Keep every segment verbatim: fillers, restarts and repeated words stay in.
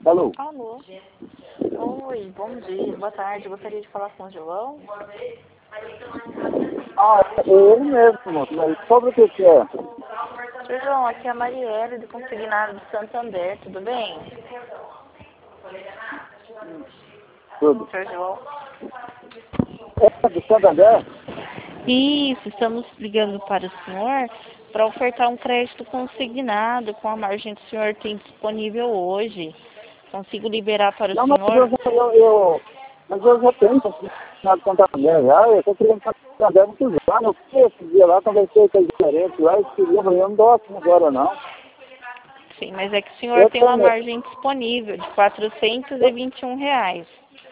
Alô? Alô. Oi, bom dia, boa tarde. Gostaria de falar com o João. Ah, é ele mesmo, moço. Mas sobre o que que é? Seu João, aqui é a Marielle do Consignado de Santander, tudo bem? Tudo. Seu João? É do Santander? Isso, estamos ligando para o senhor para ofertar um crédito consignado com a margem que o senhor tem disponível hoje. Consigo liberar para o Não, mas eu, senhor? já- eu, eu, mas eu já tenho Consignado Santander já. Eu estou querendo Santander muito já. Eu fui esse dia lá, conversei com a gerente lá, eles queriam, mas eu não dou assim agora não. Sim, mas é que o senhor Eu tem uma tenho. margem disponível de quatrocentos e vinte e um reais.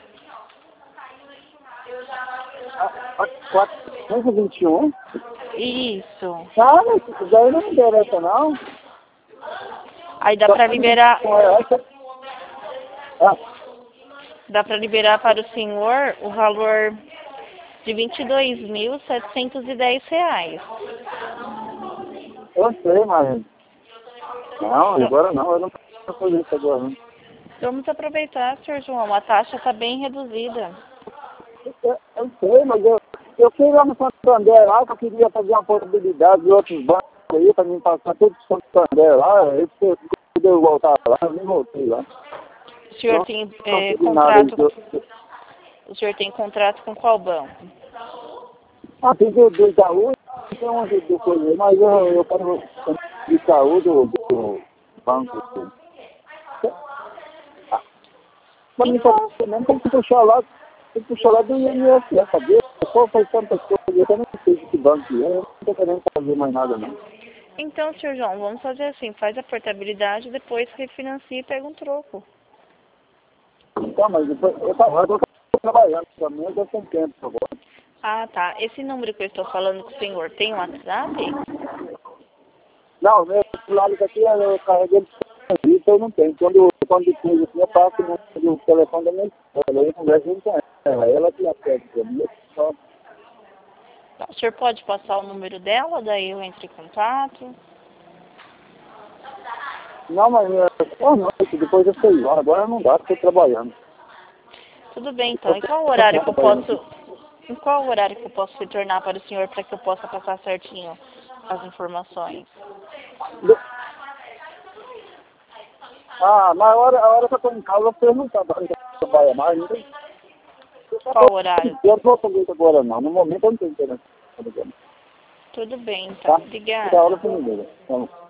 quatrocentos e vinte e um? Isso. Ah, mas isso daí não me interessa não. Aí dá para liberar, Ah, dá para liberar para o senhor o valor de vinte e dois mil setecentos e dez reais. eu sei, mas... Não, agora não, eu não posso fazer isso agora não. Vamos aproveitar, senhor João, a taxa está bem reduzida. Eu, eu sei, mas eu, eu fui lá no Santander lá, que eu queria fazer uma possibilidade de outros bancos aí, para mim passar tudo pro Santander lá, eu poder voltar lá, eu nem voltei lá. O senhor Então, tem não é, consegui nada contrato, de... o senhor tem contrato com qual banco? Ah, tem do, do Itaú, tem um do, do coisa aí, mas eu, eu quero do Itaú, do, do banco. Ah, pra mim Então, fazer mesmo, tem que puxar lá, tem que puxar lá do I N S S, sabe? Eu só faz tantas coisas, eu não sei de que banco é, eu não tô querendo fazer mais nada não. então, senhor João, vamos fazer assim, faz a portabilidade, depois refinancia e pega um troco. Então, mas depois, eu tava eu tô trabalhando também, eu tô sem tempo agora. Ah, tá. Esse número que eu estou falando com o senhor tem um WhatsApp? Não, meu celular aqui eu carreguei de então eu não tenho. Quando, quando tem assim, eu passo no, no telefone da minha esposa, eu converso com ela, ela que atende pra mim, eu só... O senhor pode passar o número dela, daí eu entro em contato? Não, mas é à noite, depois eu sei lá, agora não dá, porque eu tô trabalhando. Tudo bem, Eu então. Em tô qual horário que eu trabalhando. posso... Em qual horário que eu posso retornar para o senhor para que eu possa passar certinho as informações? Ah, mas a hora, a hora que eu tô em casa, você não trabalha, trabalha mais, não tem? Qual horário? Eu não vou fazer isso agora não, no momento eu não tenho interesse. Tudo bem, então. Tá? Da Obrigada. hora você me liga. Tá bom.